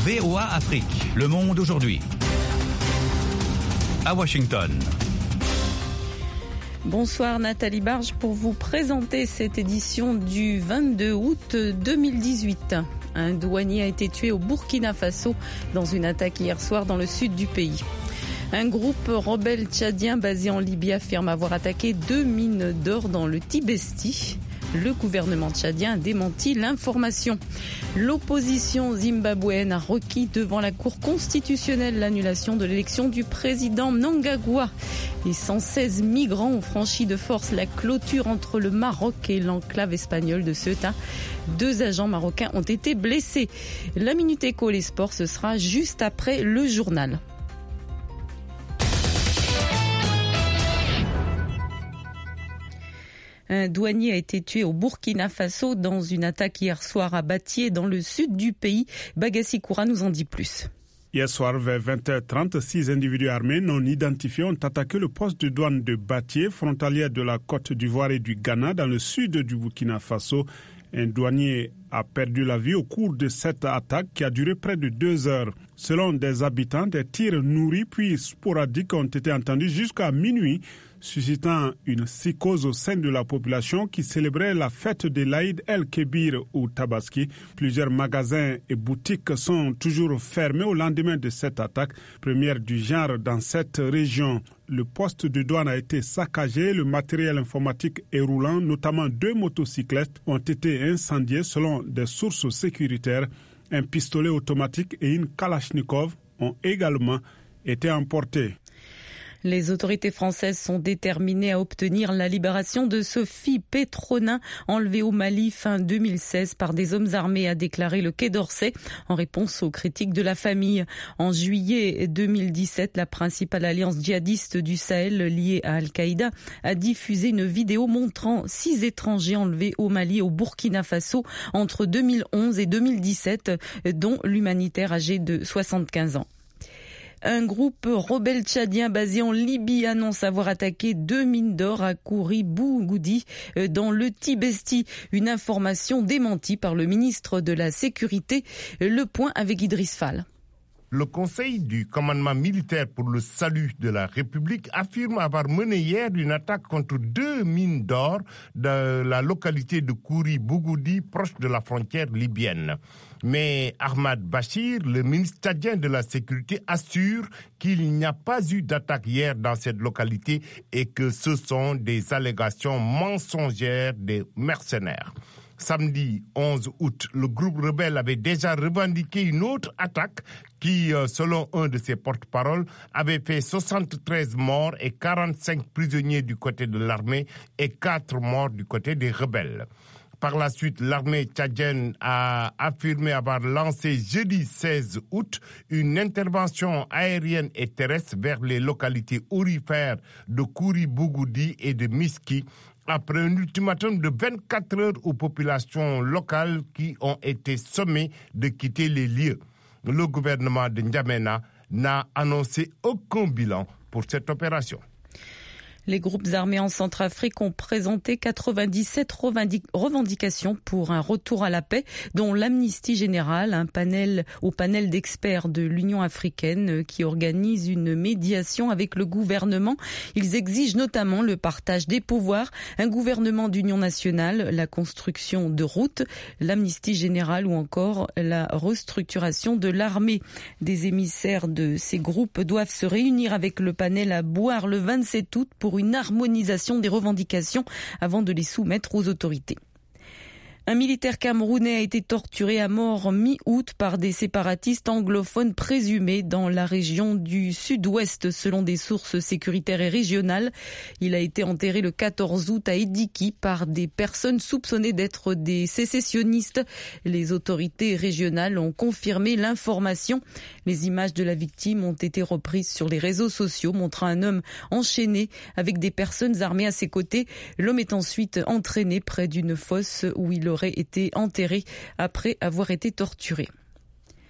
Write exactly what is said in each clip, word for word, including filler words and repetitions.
V O A Afrique, Le Monde aujourd'hui. À Washington. Bonsoir Nathalie Barge pour vous présenter cette édition du vingt-deux août deux mille dix-huit. Un douanier a été tué au Burkina Faso dans une attaque hier soir dans le sud du pays. Un groupe rebelle tchadien basé en Libye affirme avoir attaqué deux mines d'or dans le Tibesti. Le gouvernement tchadien a démenti l'information. L'opposition zimbabwéenne a requis devant la Cour constitutionnelle l'annulation de l'élection du président Mnangagwa. Les cent seize migrants ont franchi de force la clôture entre le Maroc et l'enclave espagnole de Ceuta. Deux agents marocains ont été blessés. La Minute Éco, les sports, ce sera juste après le journal. Un douanier a été tué au Burkina Faso dans une attaque hier soir à Batié, dans le sud du pays. Bagassi Koura nous en dit plus. Hier soir, vers vingt heures trente, six individus armés non identifiés ont attaqué le poste de douane de Batié, frontalière de la Côte d'Ivoire et du Ghana, dans le sud du Burkina Faso. Un douanier a perdu la vie au cours de cette attaque qui a duré près de deux heures. Selon des habitants, des tirs nourris puis sporadiques ont été entendus jusqu'à minuit, suscitant une psychose au sein de la population qui célébrait la fête de l'Aïd el-Kébir ou Tabaski. Plusieurs magasins et boutiques sont toujours fermés au lendemain de cette attaque, première du genre dans cette région. Le poste de douane a été saccagé, le matériel informatique et roulant, notamment deux motocyclettes, ont été incendiés selon des sources sécuritaires. Un pistolet automatique et une Kalachnikov ont également été emportés. Les autorités françaises sont déterminées à obtenir la libération de Sophie Petronin, enlevée au Mali fin deux mille seize par des hommes armés, a déclaré le Quai d'Orsay en réponse aux critiques de la famille. En juillet deux mille dix-sept, la principale alliance djihadiste du Sahel liée à Al-Qaïda a diffusé une vidéo montrant six étrangers enlevés au Mali et au Burkina Faso entre deux mille onze et deux mille dix-sept, dont l'humanitaire âgé de soixante-quinze ans. Un groupe rebelle tchadien basé en Libye annonce avoir attaqué deux mines d'or à Kouri-Bougoudi dans le Tibesti. Une information démentie par le ministre de la Sécurité. Le point avec Idriss Fall. Le Conseil du commandement militaire pour le salut de la République affirme avoir mené hier une attaque contre deux mines d'or dans la localité de Kouri-Bougoudi, proche de la frontière libyenne. Mais Ahmad Bachir, le ministre tchadien de la Sécurité, assure qu'il n'y a pas eu d'attaque hier dans cette localité et que ce sont des allégations mensongères des mercenaires. Samedi onze août, le groupe rebelle avait déjà revendiqué une autre attaque qui, selon un de ses porte-paroles, avait fait soixante-treize morts et quarante-cinq prisonniers du côté de l'armée et quatre morts du côté des rebelles. Par la suite, l'armée tchadienne a affirmé avoir lancé jeudi seize août une intervention aérienne et terrestre vers les localités aurifères de Kouri-Bougoudi et de Miski, après un ultimatum de vingt-quatre heures aux populations locales qui ont été sommées de quitter les lieux. Le gouvernement de N'Djamena n'a annoncé aucun bilan pour cette opération. Les groupes armés en Centrafrique ont présenté quatre-vingt-dix-sept revendications pour un retour à la paix, dont l'Amnistie Générale, un panel au panel d'experts de l'Union africaine qui organise une médiation avec le gouvernement. Ils exigent notamment le partage des pouvoirs, un gouvernement d'union nationale, la construction de routes, l'Amnistie Générale ou encore la restructuration de l'armée. Des émissaires de ces groupes doivent se réunir avec le panel à Bouar le vingt-sept août pour une harmonisation des revendications avant de les soumettre aux autorités. Un militaire camerounais a été torturé à mort mi-août par des séparatistes anglophones présumés dans la région du sud-ouest selon des sources sécuritaires et régionales. Il a été enterré le quatorze août à Ediki par des personnes soupçonnées d'être des sécessionnistes. Les autorités régionales ont confirmé l'information. Les images de la victime ont été reprises sur les réseaux sociaux montrant un homme enchaîné avec des personnes armées à ses côtés. L'homme est ensuite entraîné près d'une fosse où il aurait été enterré après avoir été torturé.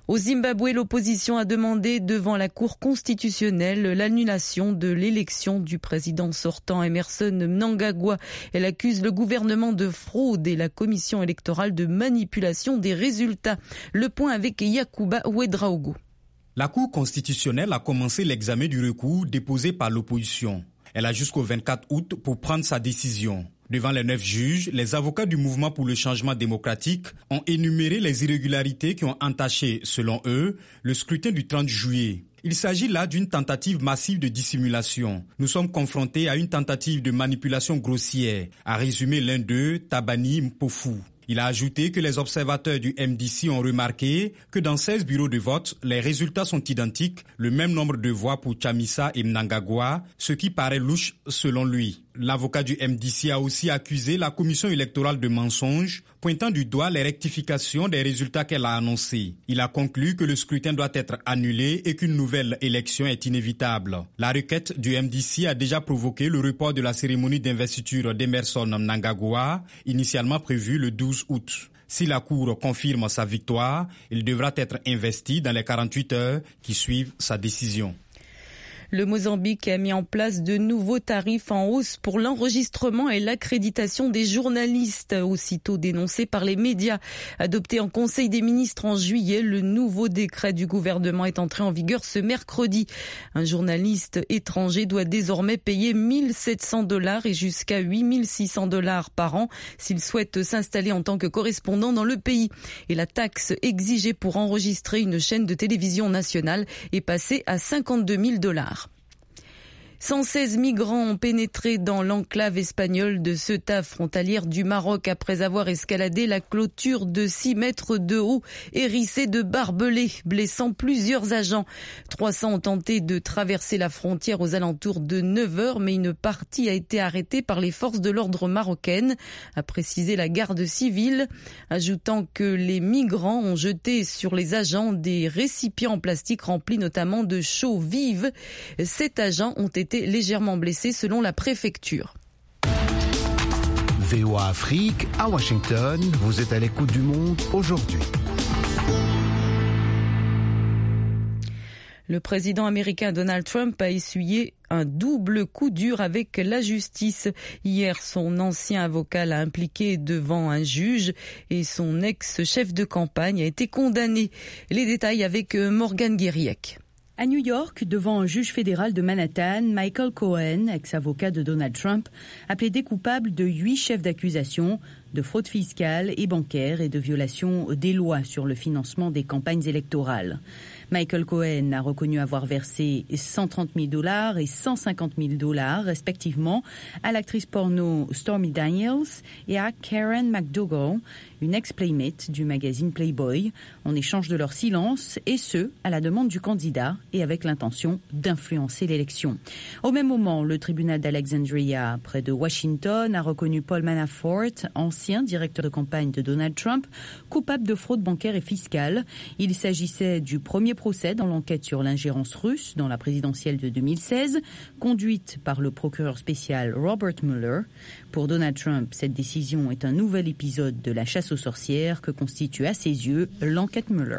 Au Zimbabwe, l'opposition a demandé devant la Cour constitutionnelle l'annulation de l'élection du président sortant Emmerson Mnangagwa. Elle accuse le gouvernement de fraude et la commission électorale de manipulation des résultats. Le point avec Yacouba Ouedraogo. La Cour constitutionnelle a commencé l'examen du recours déposé par l'opposition. Elle a jusqu'au vingt-quatre août pour prendre sa décision. Devant les neuf juges, les avocats du mouvement pour le changement démocratique ont énuméré les irrégularités qui ont entaché, selon eux, le scrutin du trente juillet. Il s'agit là d'une tentative massive de dissimulation. Nous sommes confrontés à une tentative de manipulation grossière, a résumé l'un d'eux, Tabani Mpofu. Il a ajouté que les observateurs du M D C ont remarqué que dans seize bureaux de vote, les résultats sont identiques, le même nombre de voix pour Chamisa et Mnangagwa, ce qui paraît louche selon lui. L'avocat du M D C a aussi accusé la commission électorale de mensonge, pointant du doigt les rectifications des résultats qu'elle a annoncés. Il a conclu que le scrutin doit être annulé et qu'une nouvelle élection est inévitable. La requête du M D C a déjà provoqué le report de la cérémonie d'investiture d'Emmerson Mnangagwa, initialement prévue le douze août. Si la Cour confirme sa victoire, il devra être investi dans les quarante-huit heures qui suivent sa décision. Le Mozambique a mis en place de nouveaux tarifs en hausse pour l'enregistrement et l'accréditation des journalistes, aussitôt dénoncés par les médias. Adopté en Conseil des ministres en juillet, le nouveau décret du gouvernement est entré en vigueur ce mercredi. Un journaliste étranger doit désormais payer mille sept cents dollars et jusqu'à huit mille six cents dollars par an s'il souhaite s'installer en tant que correspondant dans le pays. Et la taxe exigée pour enregistrer une chaîne de télévision nationale est passée à cinquante-deux mille dollars. cent seize migrants ont pénétré dans l'enclave espagnole de Ceuta, frontalière du Maroc, après avoir escaladé la clôture de six mètres de haut, hérissée de barbelés, blessant plusieurs agents. trois cents ont tenté de traverser la frontière aux alentours de neuf heures, mais une partie a été arrêtée par les forces de l'ordre marocaines, a précisé la garde civile, ajoutant que les migrants ont jeté sur les agents des récipients en plastique remplis notamment de chaux vives. Sept agents ont été légèrement blessés selon la préfecture. V O A Afrique, à Washington, vous êtes à l'écoute du monde aujourd'hui. Le président américain Donald Trump a essuyé un double coup dur avec la justice. Hier, son ancien avocat l'a impliqué devant un juge et son ex-chef de campagne a été condamné. Les détails avec Morgane Guériec. À New York, devant un juge fédéral de Manhattan, Michael Cohen, ex-avocat de Donald Trump, a plaidé coupable de huit chefs d'accusation de fraude fiscale et bancaire et de violation des lois sur le financement des campagnes électorales. Michael Cohen a reconnu avoir versé cent trente mille dollars et cent cinquante mille dollars, respectivement, à l'actrice porno Stormy Daniels et à Karen McDougal, une ex-playmate du magazine Playboy, en échange de leur silence, et ce, à la demande du candidat et avec l'intention d'influencer l'élection. Au même moment, le tribunal d'Alexandria, près de Washington, a reconnu Paul Manafort, ancien directeur de campagne de Donald Trump, coupable de fraude bancaire et fiscale. Il s'agissait du premier procès dans l'enquête sur l'ingérence russe dans la présidentielle de deux mille seize, conduite par le procureur spécial Robert Mueller. Pour Donald Trump, cette décision est un nouvel épisode de la chasse aux sorcières que constitue à ses yeux l'enquête Mueller.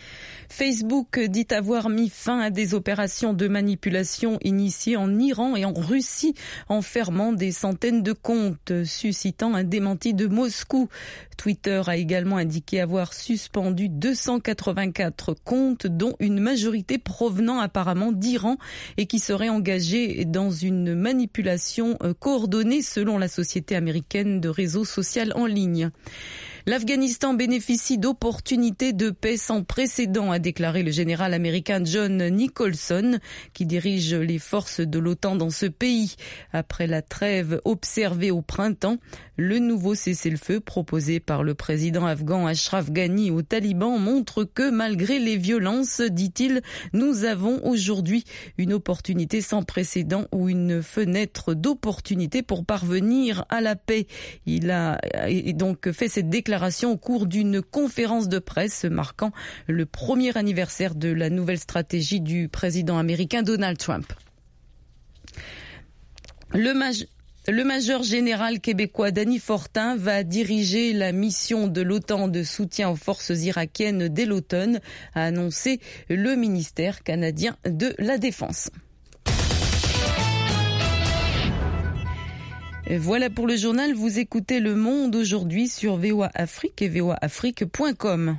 Facebook dit avoir mis fin à des opérations de manipulation initiées en Iran et en Russie en fermant des centaines de comptes, suscitant un démenti de Moscou. Twitter a également indiqué avoir suspendu deux cent quatre-vingt-quatre comptes, dont une majorité provenant apparemment d'Iran et qui seraient engagés dans une manipulation coordonnée selon la société américaine de réseaux sociaux en ligne. L'Afghanistan bénéficie d'opportunités de paix sans précédent, a déclaré le général américain John Nicholson, qui dirige les forces de l'OTAN dans ce pays. Après la trêve observée au printemps, le nouveau cessez-le-feu proposé par le président afghan Ashraf Ghani aux talibans montre que malgré les violences, dit-il, nous avons aujourd'hui une opportunité sans précédent ou une fenêtre d'opportunité pour parvenir à la paix. Il a donc fait cette déclaration au cours d'une conférence de presse marquant le premier anniversaire de la nouvelle stratégie du président américain Donald Trump. Le maj... Le major général québécois Danny Fortin va diriger la mission de l'OTAN de soutien aux forces irakiennes dès l'automne, a annoncé le ministère canadien de la Défense. Voilà pour le journal, vous écoutez Le Monde aujourd'hui sur V O A Afrique et v o a afrique point com.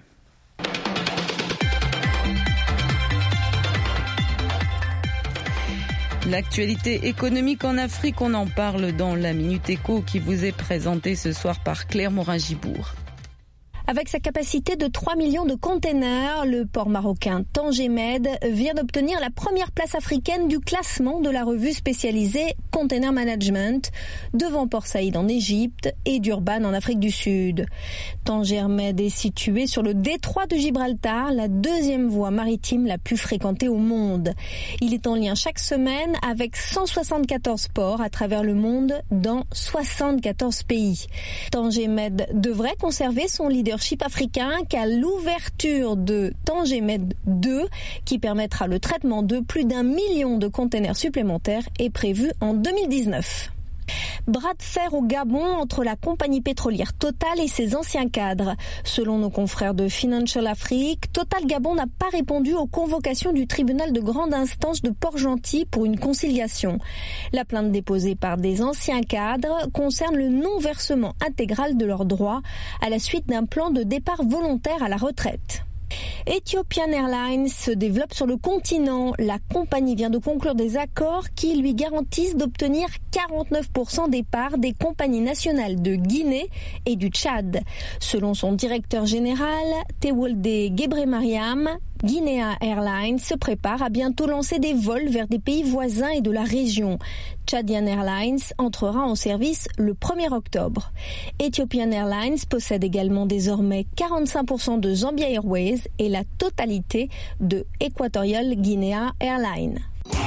L'actualité économique en Afrique, on en parle dans la Minute Éco qui vous est présentée ce soir par Claire Morin-Gibourg. Avec sa capacité de trois millions de containers, le port marocain Tanger Med vient d'obtenir la première place africaine du classement de la revue spécialisée Container Management, devant Port Saïd en Égypte et Durban en Afrique du Sud. Tanger Med est situé sur le détroit de Gibraltar, la deuxième voie maritime la plus fréquentée au monde. Il est en lien chaque semaine avec cent soixante-quatorze ports à travers le monde dans soixante-quatorze pays. Tanger Med devrait conserver son leadership africain qu'à l'ouverture de Tanger Med deux, qui permettra le traitement de plus d'un million de containers supplémentaires, est prévu en deux mille dix-neuf. Bras de fer au Gabon entre la compagnie pétrolière Total et ses anciens cadres. Selon nos confrères de Financial Afrique, Total Gabon n'a pas répondu aux convocations du tribunal de grande instance de Port-Gentil pour une conciliation. La plainte déposée par des anciens cadres concerne le non-versement intégral de leurs droits à la suite d'un plan de départ volontaire à la retraite. Ethiopian Airlines se développe sur le continent. La compagnie vient de conclure des accords qui lui garantissent d'obtenir quarante-neuf pour cent des parts des compagnies nationales de Guinée et du Tchad. Selon son directeur général, Tewolde Gebremariam, Guinea Airlines se prépare à bientôt lancer des vols vers des pays voisins et de la région. Tchadian Airlines entrera en service le premier octobre. Ethiopian Airlines possède également désormais quarante-cinq pour cent de Zambia Airways et la totalité de Equatorial Guinea Airlines.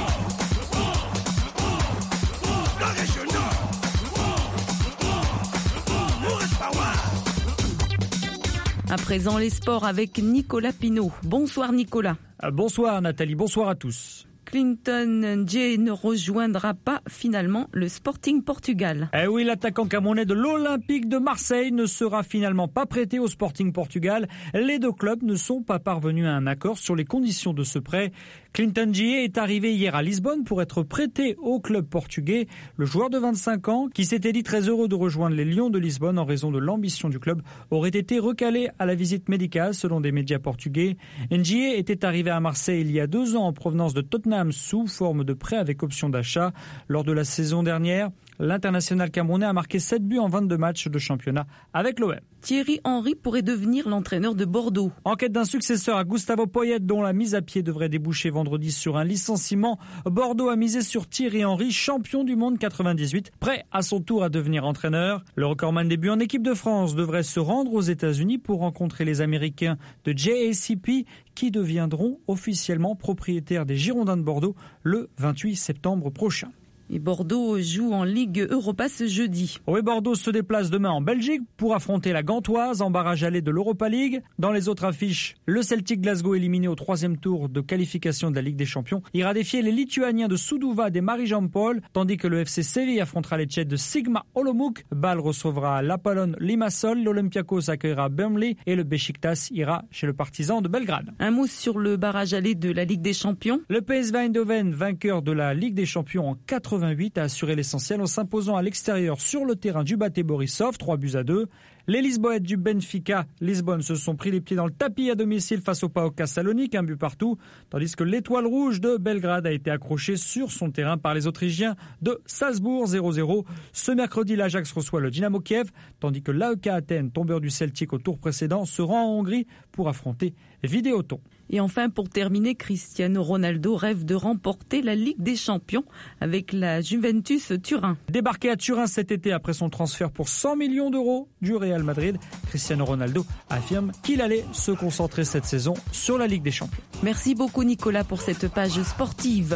À présent, les sports avec Nicolas Pinault. Bonsoir Nicolas. Bonsoir Nathalie, bonsoir à tous. Clinton Ndiaye ne rejoindra pas finalement le Sporting Portugal. Eh oui, l'attaquant camerounais de l'Olympique de Marseille ne sera finalement pas prêté au Sporting Portugal. Les deux clubs ne sont pas parvenus à un accord sur les conditions de ce prêt. Clinton Ndiaye est arrivé hier à Lisbonne pour être prêté au club portugais. Le joueur de vingt-cinq ans, qui s'était dit très heureux de rejoindre les Lions de Lisbonne en raison de l'ambition du club, aurait été recalé à la visite médicale selon des médias portugais. Ndiaye était arrivé à Marseille il y a deux ans en provenance de Tottenham sous forme de prêt avec option d'achat. Lors de la saison dernière, l'international camerounais a marqué sept buts en vingt-deux matchs de championnat avec l'O M. Thierry Henry pourrait devenir l'entraîneur de Bordeaux. En quête d'un successeur à Gustavo Poyet, dont la mise à pied devrait déboucher vendredi sur un licenciement, Bordeaux a misé sur Thierry Henry, champion du monde quatre-vingt-dix-huit, prêt à son tour à devenir entraîneur. Le recordman des buts en équipe de France devrait se rendre aux États-Unis pour rencontrer les Américains de J A C P qui deviendront officiellement propriétaires des Girondins de Bordeaux le vingt-huit septembre prochain. Et Bordeaux joue en Ligue Europa ce jeudi. Oui, Bordeaux se déplace demain en Belgique pour affronter la Gantoise en barrage aller de l'Europa League. Dans les autres affiches, le Celtic Glasgow éliminé au troisième tour de qualification de la Ligue des Champions ira défier les Lituaniens de Sūduva des Marijampol, tandis que le F C Séville affrontera les Tchèques de Sigma Olomouc. Bâle recevra l'Apollon Limassol, l'Olympiakos accueillera Burnley et le Beşiktaş ira chez le Partizan de Belgrade. Un mot sur le barrage aller de la Ligue des Champions. Le P S V Eindhoven, vainqueur de la Ligue des Champions en quatre-vingt-huit, a assuré l'essentiel en s'imposant à l'extérieur sur le terrain du Bate Borisov, trois buts à deux. Les Lisboètes du Benfica Lisbonne se sont pris les pieds dans le tapis à domicile face au P A O K Salonique, un but partout, tandis que l'Étoile Rouge de Belgrade a été accrochée sur son terrain par les Autrichiens de Salzbourg, zéro zéro. Ce mercredi, l'Ajax reçoit le Dynamo Kiev, tandis que l'A E K Athènes, tombeur du Celtic au tour précédent, se rend en Hongrie pour affronter Videoton. Et enfin, pour terminer, Cristiano Ronaldo rêve de remporter la Ligue des Champions avec la Juventus Turin. Débarqué à Turin cet été après son transfert pour cent millions d'euros du Real Madrid, Cristiano Ronaldo affirme qu'il allait se concentrer cette saison sur la Ligue des Champions. Merci beaucoup Nicolas pour cette page sportive.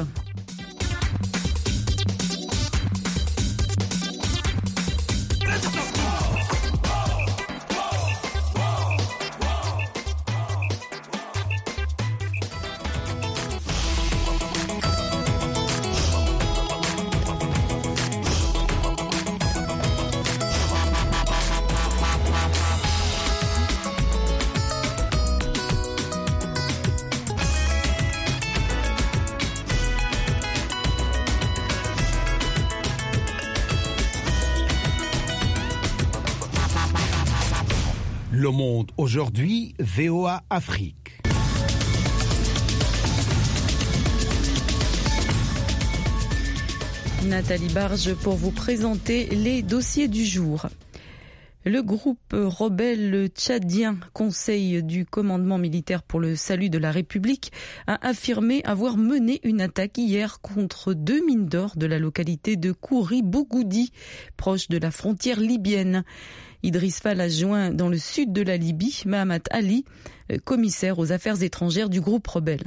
Le Monde aujourd'hui, V O A Afrique. Nathalie Barge pour vous présenter les dossiers du jour. Le groupe rebelle tchadien Conseil du commandement militaire pour le salut de la République a affirmé avoir mené une attaque hier contre deux mines d'or de la localité de Kouri Bougoudi, proche de la frontière libyenne. Idriss Fall a joint dans le sud de la Libye Mahamat Ali, commissaire aux affaires étrangères du groupe rebelle.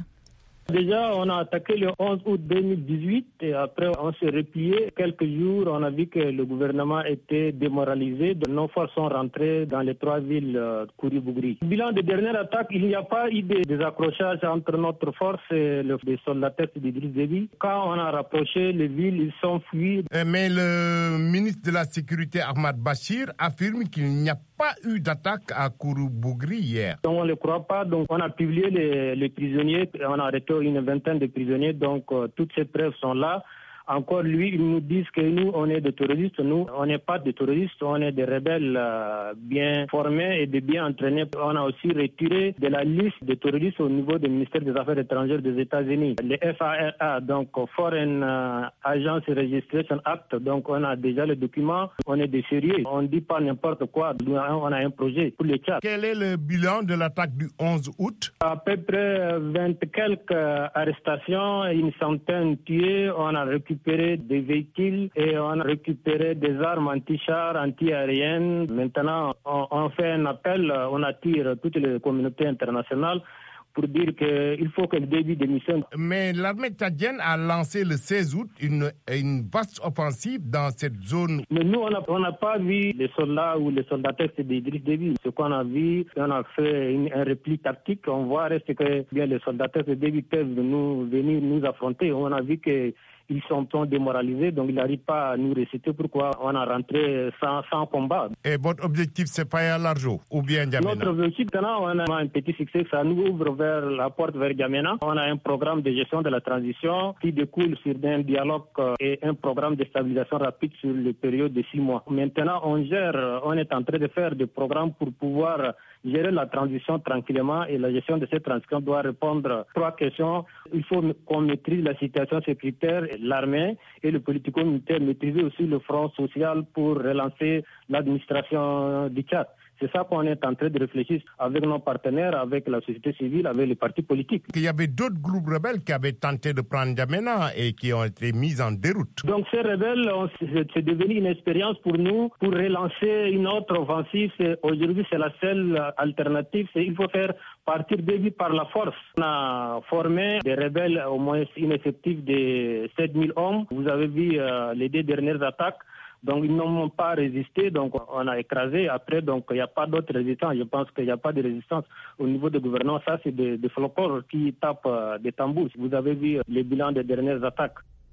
Déjà, on a attaqué le onze août deux mille dix-huit et après on s'est replié. Quelques jours, on a vu que le gouvernement était démoralisé. Nos forces sont rentrées dans les trois villes de Kouri-Bougri. Bilan des dernières attaques, il n'y a pas eu de désaccrochage entre notre force et les soldats d'Idriss Déby. Quand on a rapproché les villes, ils sont fuis. Mais le ministre de la Sécurité, Ahmad Bachir, affirme qu'il n'y a pas eu d'attaque à Kouri-Bougri hier. On ne le croit pas, donc on a publié les, les prisonniers, on a arrêté une vingtaine de prisonniers, donc euh, toutes ces preuves sont là. Encore lui, ils nous disent que nous, on est des terroristes. Nous, on n'est pas des terroristes, on est des rebelles euh, bien formés et de bien entraînés. On a aussi retiré de la liste des terroristes au niveau du ministère des Affaires étrangères des États-Unis. Le F A R A, donc Foreign Agents Registration Act, donc on a déjà le document, on est des sérieux. On ne dit pas n'importe quoi, on a un projet pour le Tchad. Quel est le bilan de l'attaque du onze août? À peu près vingt quelques arrestations, une centaine tués, on a récupéré des véhicules et on a récupéré des armes anti-chars, anti-aériennes. Maintenant, on, on fait un appel, on attire toutes les communautés internationales pour dire qu'il faut que le début des missions. Mais l'armée tchadienne a lancé le seize août une, une vaste offensive dans cette zone. Mais nous, on n'a pas vu les soldats ou les soldats d'Idriss Déby. Ce qu'on a vu, on a fait une, un repli tactique. On voit reste que bien les soldats de Déby peuvent nous, venir nous affronter. On a vu que ils sont démoralisés, donc ils n'arrivent pas à nous réciter pourquoi on a rentré sans, sans combat. Et votre objectif, c'est Faya Larjo ou bien N'Djamena? Notre objectif, maintenant, on a un petit succès, ça nous ouvre vers la porte vers N'Djamena. On a un programme de gestion de la transition qui découle sur un dialogue et un programme de stabilisation rapide sur le période de six mois. Maintenant, on gère, on est en train de faire des programmes pour pouvoir gérer la transition tranquillement et la gestion de cette transition doit répondre à trois questions. Il faut qu'on maîtrise la situation sécuritaire, l'armée et le politico-militaire, maîtriser aussi le front social pour relancer l'administration du Tchad. C'est ça qu'on est en train de réfléchir avec nos partenaires, avec la société civile, avec les partis politiques. Il y avait d'autres groupes rebelles qui avaient tenté de prendre N'Djamena et qui ont été mis en déroute. Donc ces rebelles, c'est devenu une expérience pour nous, pour relancer une autre offensive. Aujourd'hui, c'est la seule alternative. Il faut faire partir début par la force. On a formé des rebelles, au moins une effectif de sept mille hommes. Vous avez vu euh, les deux dernières attaques. Donc ils n'ont pas résisté, donc on a écrasé. Après, donc il n'y a pas d'autre résistance. Je pense qu'il n'y a pas de résistance au niveau du gouvernement. Ça, c'est des, des flocons qui tapent euh, des tambours. Vous avez vu les bilans des dernières attaques.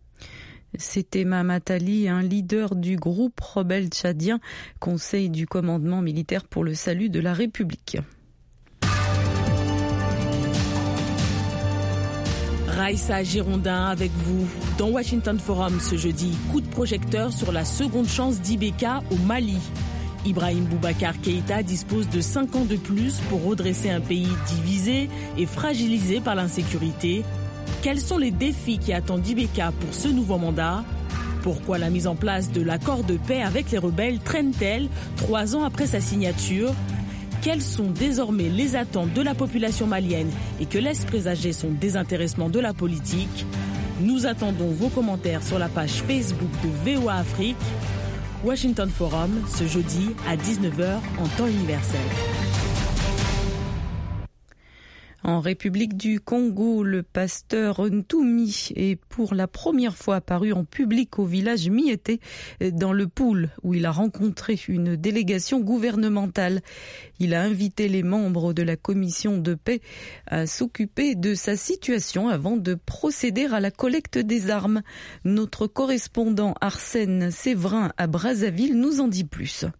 C'était Mahamat Ali, un leader du groupe rebelle tchadien, Conseil du commandement militaire pour le salut de la République. Raïssa Girondin avec vous dans Washington Forum ce jeudi. Coup de projecteur sur la seconde chance d'I B K au Mali. Ibrahim Boubacar Keïta dispose de cinq ans de plus pour redresser un pays divisé et fragilisé par l'insécurité. Quels sont les défis qui attendent I B K pour ce nouveau mandat? Pourquoi la mise en place de l'accord de paix avec les rebelles traîne-t-elle trois ans après sa signature? Quelles sont désormais les attentes de la population malienne et que laisse présager son désintéressement de la politique? Nous attendons vos commentaires sur la page Facebook de V O A Afrique. Washington Forum, ce jeudi à dix-neuf heures en temps universel. En République du Congo, le pasteur Ntoumi est pour la première fois apparu en public au village Miété dans le Poul, où il a rencontré une délégation gouvernementale. Il a invité les membres de la commission de paix à s'occuper de sa situation avant de procéder à la collecte des armes. Notre correspondant Arsène Séverin à Brazzaville nous en dit plus.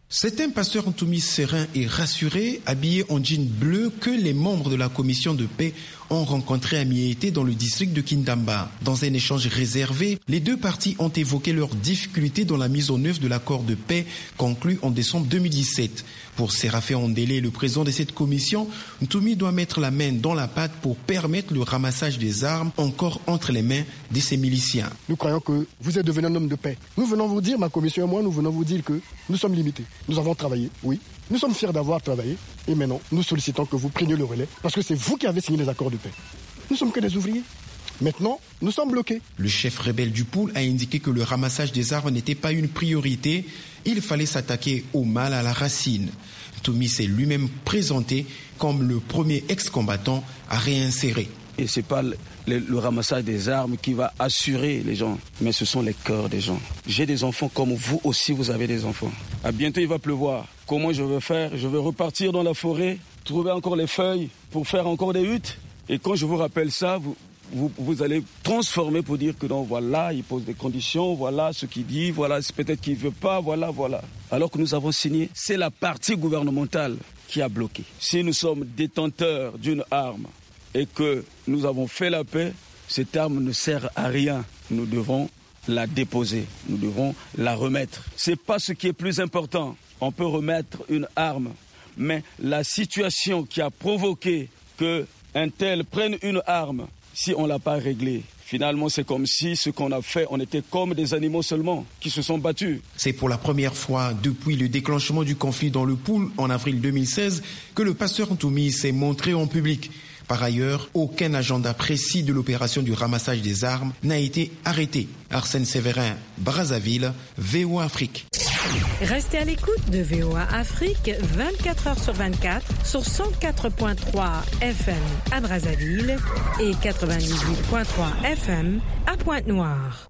C'est un pasteur Ntoumi serein et rassuré, habillé en jean bleu, que les membres de la commission de paix ont rencontré à Miété dans le district de Kindamba. Dans un échange réservé, les deux parties ont évoqué leurs difficultés dans la mise en œuvre de l'accord de paix conclu en décembre deux mille dix-sept. Pour Séraphin Ondélé, le président de cette commission, Ntoumi doit mettre la main dans la pâte pour permettre le ramassage des armes encore entre les mains de ces miliciens. Nous croyons que vous êtes devenu un homme de paix. Nous venons vous dire, ma commission et moi, nous venons vous dire que nous sommes limités. Nous avons travaillé, oui. Nous sommes fiers d'avoir travaillé. Et maintenant, nous sollicitons que vous preniez le relais parce que c'est vous qui avez signé les accords de paix. Nous sommes que des ouvriers. Maintenant, nous sommes bloqués. Le chef rebelle du pôle a indiqué que le ramassage des armes n'était pas une priorité. Il fallait s'attaquer au mal à la racine. Ntoumi s'est lui-même présenté comme le premier ex-combattant à réinsérer. Et ce n'est pas le, le, le ramassage des armes qui va assurer les gens, mais ce sont les cœurs des gens. J'ai des enfants comme vous aussi, vous avez des enfants. À bientôt, il va pleuvoir. Comment je vais faire? Je vais repartir dans la forêt, trouver encore les feuilles pour faire encore des huttes. Et quand je vous rappelle ça, vous, vous, vous allez transformer pour dire que non, voilà, il pose des conditions, voilà ce qu'il dit, voilà, c'est peut-être qu'il ne veut pas, voilà, voilà. Alors que nous avons signé, c'est la partie gouvernementale qui a bloqué. Si nous sommes détenteurs d'une arme et que nous avons fait la paix, cette arme ne sert à rien. Nous devons la déposer, nous devons la remettre. Ce n'est pas ce qui est plus important. On peut remettre une arme, mais la situation qui a provoqué qu'un tel prenne une arme, si on ne l'a pas réglée, finalement, c'est comme si ce qu'on a fait, on était comme des animaux seulement qui se sont battus. C'est pour la première fois depuis le déclenchement du conflit dans le Poul en avril deux mille seize que le pasteur Ntoumi s'est montré en public. Par ailleurs, aucun agenda précis de l'opération du ramassage des armes n'a été arrêté. Arsène Sévérin, Brazzaville, V O A Afrique. Restez à l'écoute de V O A Afrique vingt-quatre heures sur vingt-quatre sur cent quatre virgule trois F M à Brazzaville et quatre-vingt-dix-huit virgule trois F M à Pointe-Noire.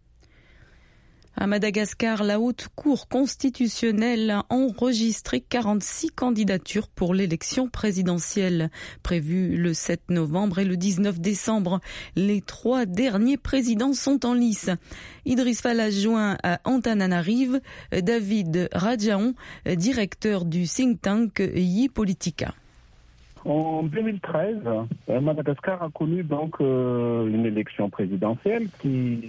À Madagascar, la Haute Cour constitutionnelle a enregistré quarante-six candidatures pour l'élection présidentielle prévue le sept novembre et le dix-neuf décembre. Les trois derniers présidents sont en lice. Idriss Fall joint à Antananarive, David Radjaon, directeur du think tank Yipolitika. En deux mille treize, Madagascar a connu donc euh, une élection présidentielle qui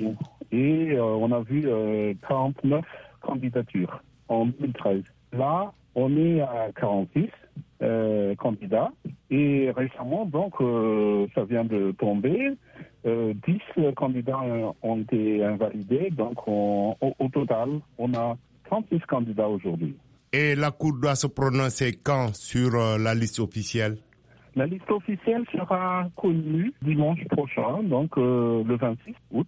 et euh, on a vu euh, quarante-neuf candidatures en deux mille treize. Là, on est à quarante-six euh, candidats et récemment, donc, euh, ça vient de tomber. Euh, dix candidats ont été invalidés, donc on, au, au total, on a trente-six candidats aujourd'hui. Et la Cour doit se prononcer quand sur euh, la liste officielle? La liste officielle sera connue dimanche prochain, donc euh, le vingt-six août.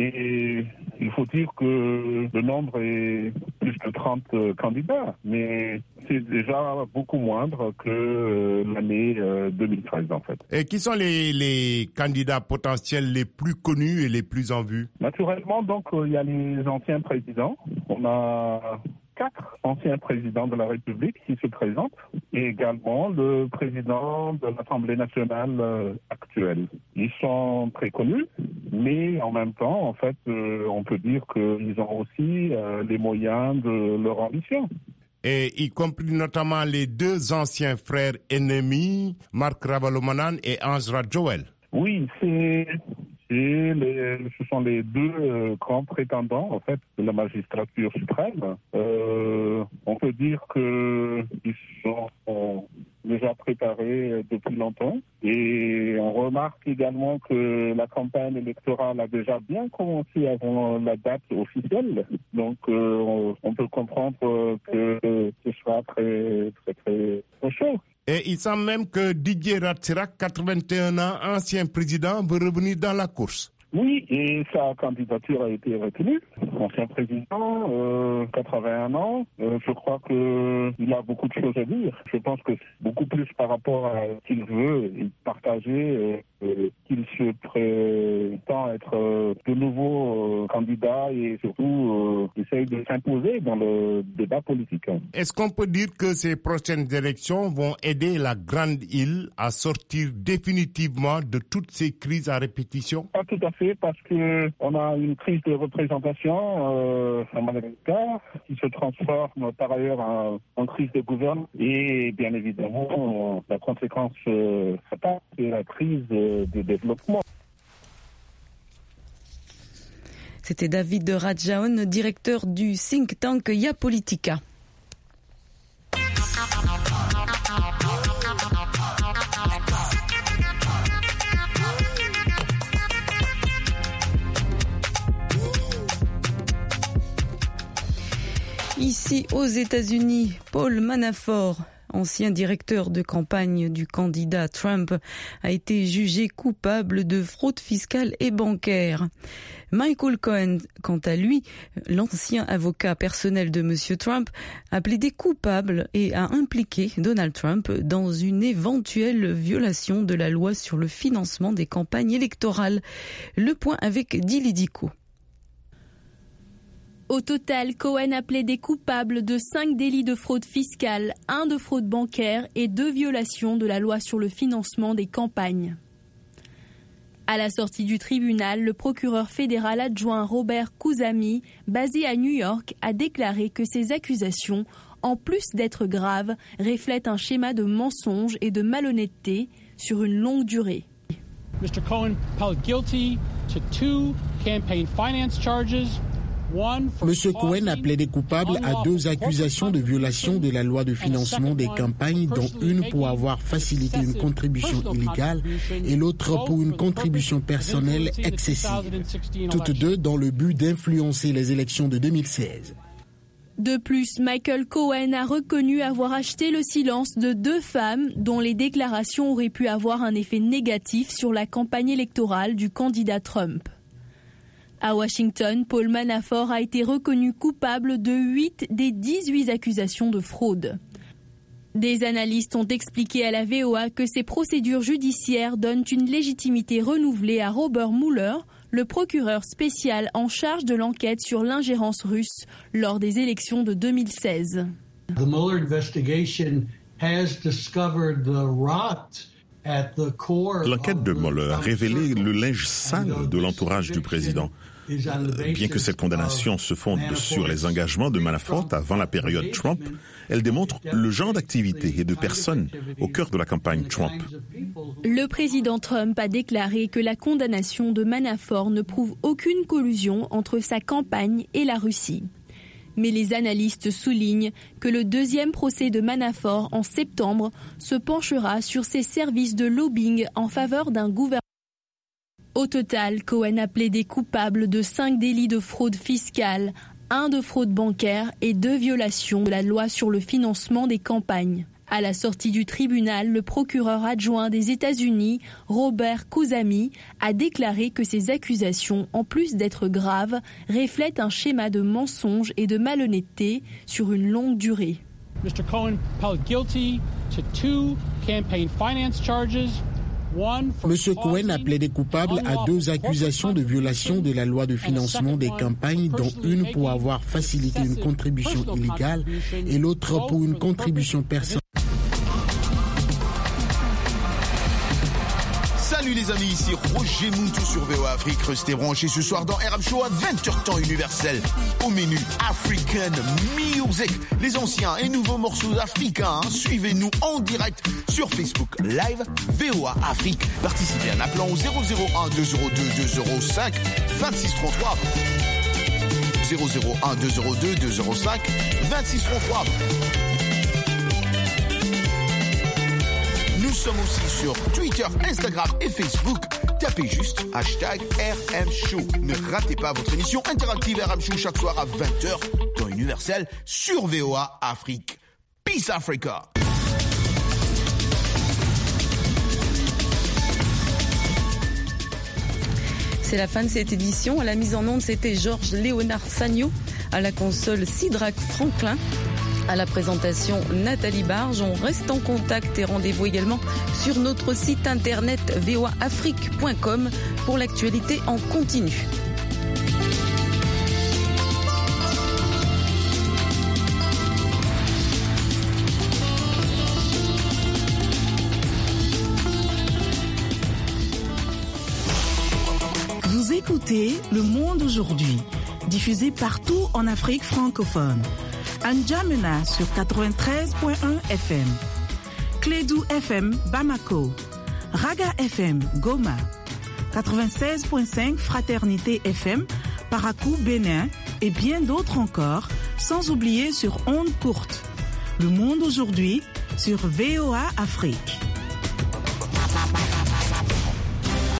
Et il faut dire que le nombre est plus de trente euh, candidats, mais c'est déjà beaucoup moindre que euh, l'année euh, deux mille treize en fait. Et qui sont les, les candidats potentiels les plus connus et les plus en vue? Naturellement, donc, il euh, y a les anciens présidents. On a quatre anciens présidents de la République qui se présentent et également le président de l'Assemblée nationale euh, actuelle. Ils sont très connus, mais en même temps, en fait, euh, on peut dire qu'ils ont aussi euh, les moyens de leur ambition. Et y compris notamment les deux anciens frères ennemis, Marc Ravalomanan et Ange Radjoel. Oui, c'est... Et les, ce sont les deux euh, grands prétendants, en fait, de la magistrature suprême. Euh, on peut dire qu'ils sont euh, déjà préparés depuis longtemps. Et on remarque également que la campagne électorale a déjà bien commencé avant la date officielle. Donc, euh, on, on peut comprendre que ce sera très, très, très, très chaud. Et il semble même que Didier Ratsirac, quatre-vingt-un ans, ancien président, veut revenir dans la course. Oui, et sa candidature a été retenue. Ancien président, euh, quatre-vingt-un ans, euh, je crois qu'il a beaucoup de choses à dire. Je pense que c'est beaucoup plus par rapport à ce qu'il veut partager, euh, qu'il se prétend être euh, de nouveau euh, candidat et surtout euh, essaye de s'imposer dans le débat politique. Est-ce qu'on peut dire que ces prochaines élections vont aider la Grande Île à sortir définitivement de toutes ces crises à répétition? Pas tout à fait. c'est parce que on a une crise de représentation euh, à Madagascar qui se transforme par ailleurs en, en crise de gouvernement. Et bien évidemment, euh, la conséquence euh, fatale, c'est la crise euh, de développement. C'était David Radjaon, directeur du think tank Yapolitica. Ici aux États-Unis, Paul Manafort, ancien directeur de campagne du candidat Trump, a été jugé coupable de fraude fiscale et bancaire. Michael Cohen, quant à lui, l'ancien avocat personnel de M. Trump, a plaidé coupable et a impliqué Donald Trump dans une éventuelle violation de la loi sur le financement des campagnes électorales. Le point avec Dili Diko. Au total, Cohen a plaidé coupable de cinq délits de fraude fiscale, un de fraude bancaire et deux violations de la loi sur le financement des campagnes. À la sortie du tribunal, le procureur fédéral adjoint Robert Khuzami, basé à New York, a déclaré que ces accusations, en plus d'être graves, reflètent un schéma de mensonge et de malhonnêteté sur une longue durée. Mister Cohen pled guilty to two campaign finance charges. Monsieur Cohen a plaidé coupable à deux accusations de violation de la loi de financement des campagnes, dont une pour avoir facilité une contribution illégale et l'autre pour une contribution personnelle excessive. Toutes deux dans le but d'influencer les élections de deux mille seize. De plus, Michael Cohen a reconnu avoir acheté le silence de deux femmes dont les déclarations auraient pu avoir un effet négatif sur la campagne électorale du candidat Trump. À Washington, Paul Manafort a été reconnu coupable de huit des dix-huit accusations de fraude. Des analystes ont expliqué à la V O A que ces procédures judiciaires donnent une légitimité renouvelée à Robert Mueller, le procureur spécial en charge de l'enquête sur l'ingérence russe lors des élections de deux mille seize. The Mueller investigation has discovered the rot. L'enquête de Mueller a révélé le linge sale de l'entourage du président. Bien que cette condamnation se fonde sur les engagements de Manafort avant la période Trump, elle démontre le genre d'activité et de personnes au cœur de la campagne Trump. Le président Trump a déclaré que la condamnation de Manafort ne prouve aucune collusion entre sa campagne et la Russie. Mais les analystes soulignent que le deuxième procès de Manafort en septembre se penchera sur ses services de lobbying en faveur d'un gouvernement. Au total, Cohen a plaidé coupable de cinq délits de fraude fiscale, un de fraude bancaire et deux violations de la loi sur le financement des campagnes. À la sortie du tribunal, le procureur adjoint des États-Unis, Robert Khuzami, a déclaré que ces accusations, en plus d'être graves, reflètent un schéma de mensonge et de malhonnêteté sur une longue durée. Mister Cohen pled guilty to two campaign finance charges. Monsieur Cohen a plaidé coupable à deux accusations de violation de la loi de financement des campagnes, dont une pour avoir facilité une contribution illégale et l'autre pour une contribution personnelle. Salut les amis, ici Roger Moutou sur V O A Afrique. Restez branchés ce soir dans R M Show à vingt heures temps universel. Au menu African Music, les anciens et nouveaux morceaux africains. Hein. Suivez-nous en direct sur Facebook Live V O A Afrique. Participez en appelant au zéro zéro un deux zéro deux deux zéro cinq vingt-six trente-trois. zéro zéro un deux zéro deux deux zéro cinq vingt-six trente-trois. Nous sommes aussi sur Twitter, Instagram et Facebook. Tapez juste hashtag R M Show. Ne ratez pas votre émission interactive R M Show chaque soir à vingt heures dans Universel sur V O A Afrique. Peace Africa. C'est la fin de cette édition. À la mise en onde, c'était Georges Léonard Sagno. À la console, Sidrac Franklin. À la présentation, Nathalie Barge. On reste en contact et rendez-vous également sur notre site internet v o a afrique point com pour l'actualité en continu. Vous écoutez Le Monde aujourd'hui, diffusé partout en Afrique francophone. À N'Djamena sur quatre-vingt-treize point un F M. Clédou F M Bamako. Raga F M Goma. quatre-vingt-seize point cinq Fraternité F M Parakou Bénin et bien d'autres encore, sans oublier sur ondes courtes. Le Monde aujourd'hui sur V O A Afrique.